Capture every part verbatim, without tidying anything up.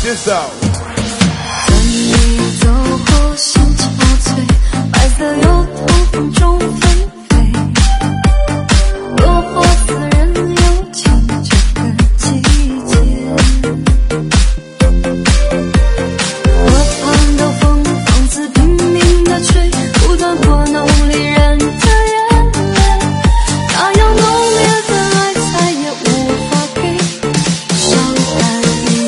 this out。 等你走后，心憔悴，白色油桐风中纷飞，落魄似人有情这个季节。河畔的风放肆拼命地吹，不断拨弄离人的眼泪，那样浓烈的爱再也无法给伤感一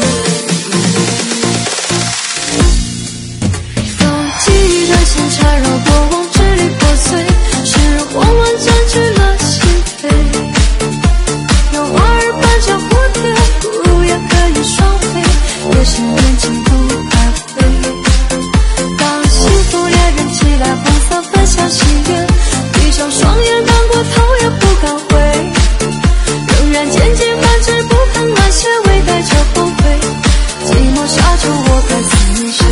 当记忆的线缠绕过往，支离破碎，是慌乱占据了心扉。有花儿伴着蝴蝶，不如也可以双飞，也是年轻不怕飞。当幸福恋人起来，红色分享喜悦，闭上双眼，难过头也不敢回，仍然渐渐繁殖，不肯安歇，微带着后悔。寂寞沙洲，我该思念谁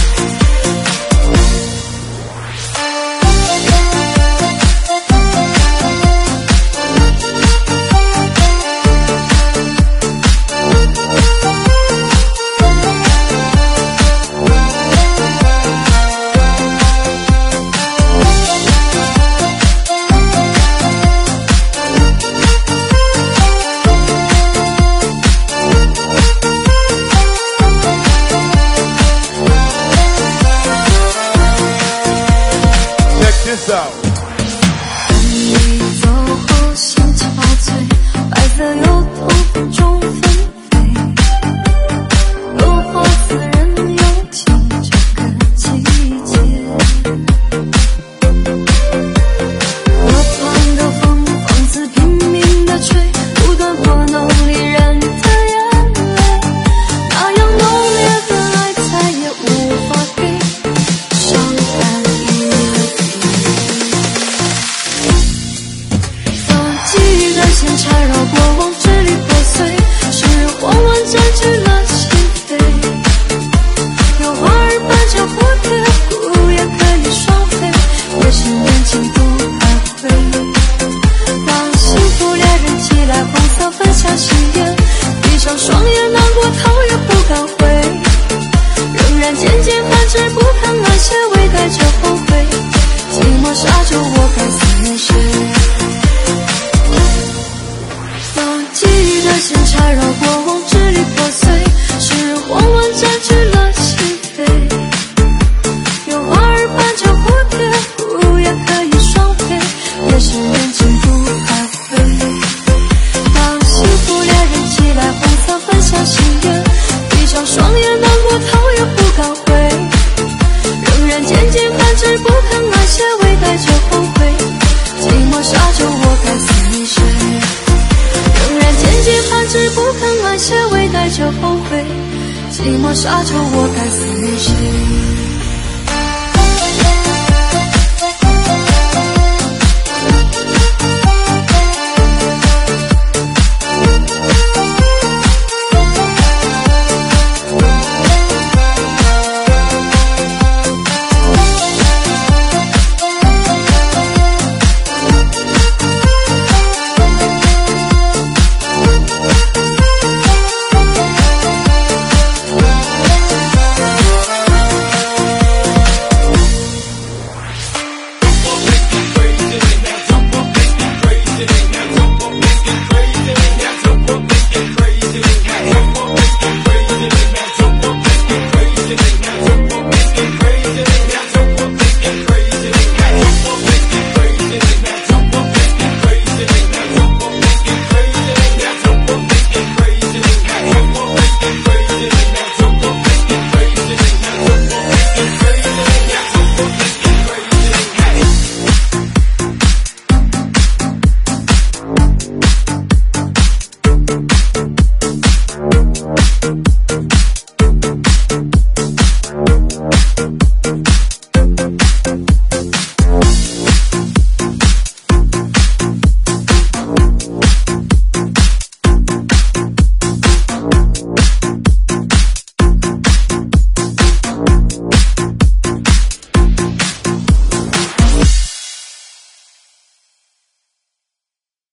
？This out。 等你走后，心憔悴，白色油桐风中纷飞，落魄似人有情这个季节。河畔的风放肆拼命地吹，不断拨弄离人的眼泪，那样浓烈的爱再也无法给伤感一记忆的线缠绕过往，支离破碎，是慌乱占据了心扉。有花儿伴着蝴蝶，不如也可以双飞，也是年轻不怕飞。当幸福恋人起来，红色分享喜悦，闭上双眼，难过头也不敢回，仍然渐渐繁殖，不肯安歇，微带着后悔。寂寞沙洲，我该思念谁？当记忆的线缠绕过往，支离破碎，是慌乱占据了心扉。有花儿伴着蝴蝶，不如也可以双飞，也是年轻不怕飞。当幸福恋人起来，红色分享喜悦，闭上双眼，难过头也不敢回，仍然渐渐繁殖，不肯安歇，微带着后悔。寂寞沙洲，我该思念谁？仍然渐渐繁殖，不肯安歇，微带着后悔。寂寞沙洲，我该思念谁？